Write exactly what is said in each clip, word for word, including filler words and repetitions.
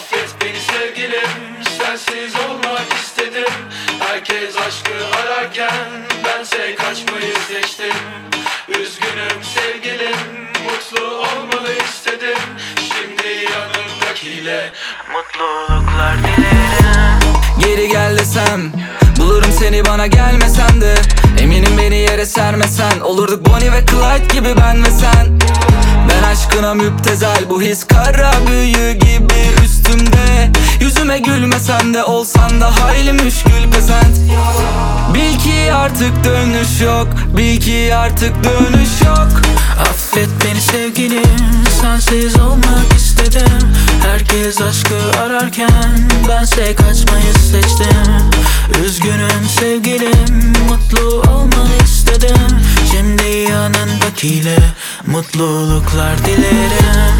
Affet beni sevgilim, sensiz olmak istedim. Herkes aşkı ararken bense kaçmayı seçtim. Üzgünüm sevgilim, mutlu olmalı istedim. Şimdi yanımdakiyle mutluluklar dilerim. Geri gel desem, bulurum seni bana gelmesen de. Eminim beni yere sermesen, olurduk Bonnie ve Clyde gibi ben ve sen. Ben aşkına müptezel, bu his kara büyü gibi üstümde. Yüzüme gülmesen de olsan da hayli müşkül pesent. Bil ki artık dönüş yok, bil ki artık dönüş yok. Affet beni sevgilim, sensiz olmak istedim. Herkes aşkı ararken bense kaçmayı seçtim. Üzgünüm sevgilim, mutlu olmanı istedim. Şimdi yanındakiyle mutluluklar dilerim.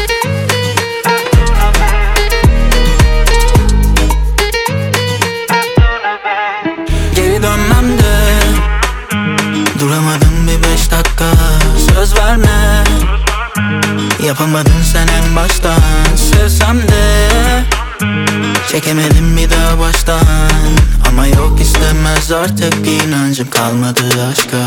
Geri dönmem de duramadım bir beş dakika. Söz verme, yapamadın sen en baştan. Sevsem de çekemedim bir daha baştan. Ama yok istemez artık, inancım kalmadı aşka.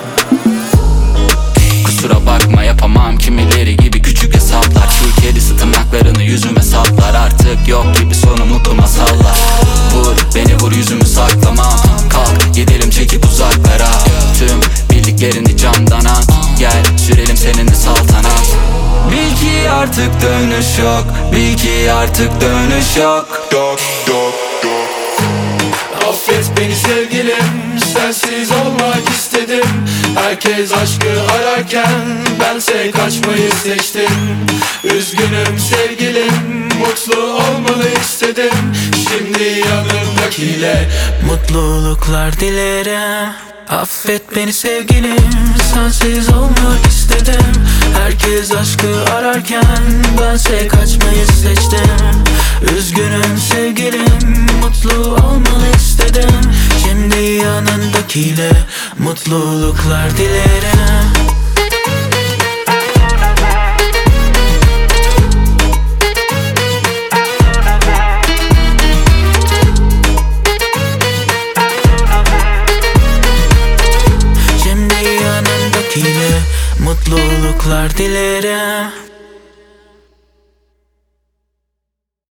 Kusura bakma yapamam kimileri gibi küçük hesaplar. Şu kedisi tırnaklarını yüzüme saplar. Artık yok gibi sonu mutlu masallar. Vur beni vur yüzümü saklamam. Kalk gidelim çekip uzaklara. Tüm bildiklerini camdan at. Gel sürelim seninle saltanat. Bil ki artık dönüş yok, bil ki artık dönüş yok. Dok dok dok. Affet beni sevgilim, sensiz olmak istedim. Herkes aşkı ararken bense kaçmayı seçtim. Üzgünüm sevgilim, mutlu olmalı istedim. Şimdi yanımdakiyle mutluluklar dilerim. Affet beni sevgilim, sensiz olmak istedim. Herkes aşkı ararken bense kaçmayı seçtim. Üzgünüm sevgilim, mutlu olmanı istedim. Şimdi yanındakiyle mutluluklar dilerim. Şimdi yanındakiyle mutluluklar dilerim.